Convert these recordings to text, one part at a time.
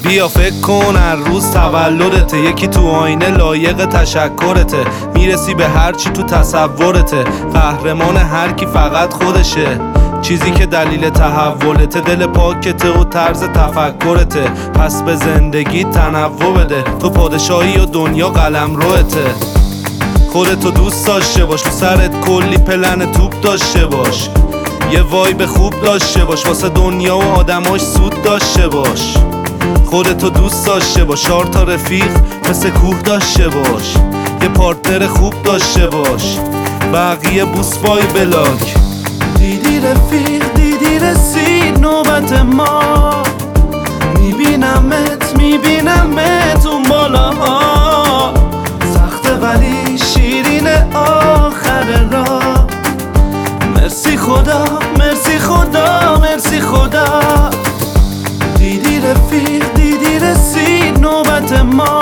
بیا فکر کن هر روز تولدته، یکی تو آینه لایق تشکرته، میرسی به هر چی تو تصورته، قهرمان هر کی فقط خودشه، چیزی که دلیل تحولته، دل پاکته و طرز تفکرته، پس به زندگی تنوع بده، تو پادشاهی و دنیا قلمروته. خودتو دوست داشته باش، تو سرت کلی پلن توپ داشته باش، یه وایب خوب داشته باش، واسه دنیا و آدماش سود داشته باش. خودتو دوست داشته باش، 4 تا رفیق مثل کوه داشته باش، یه پارتنر خوب داشته باش، بقیه بوس بای بلاک. دیدی رفیق، دیدی رسید نوبت ما، میبینمت اون بالاها، سخته ولی شیرین آخر راه. مرسی خدا، مرسی خدا، مرسی خدا. دیدی رفیق، دیدی رسید نوبت ما،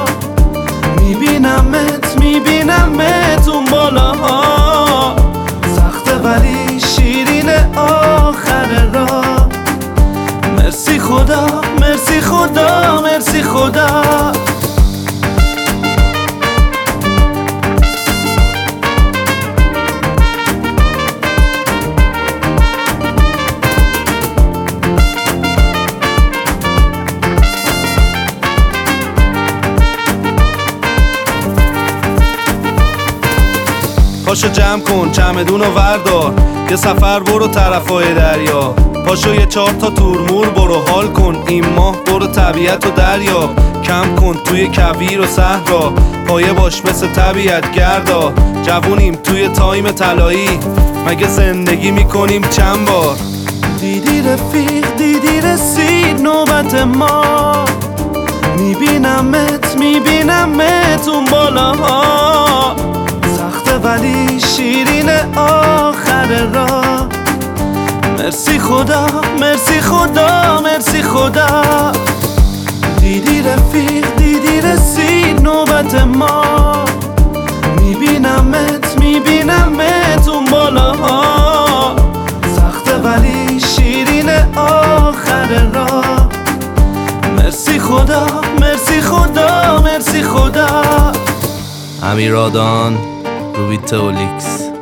میبینمت اون بالاها، سخته ولی شیرین آخر راه. مرسی خدا، مرسی خدا، مرسی خدا. پاشو جمع کن چمدون و وردار، یه سفر برو طرفای دریا، پاشو یه 4 تا تورمور برو حال کن، این ماه برو طبیعت و دریا، کم کن توی کویر و صحرا، پایه باش مثل طبیعت گردا، جوونیم توی تایم طلایی، مگه زندگی میکنیم چند بار. دیدی رفیق، دیدی رسید نوبت ما، میبینمت اون بالاها، سخته ولی شیرین آخر راه. مرسی خدا، مرسی خدا، مرسی خدا. دیدی رفیق، دیدی رسید نوبت ما، میبینمت اون بالاها، سخته ولی شیرین آخر راه. مرسی خدا، مرسی خدا، مرسی خدا. امیرادان روبیتولیکس.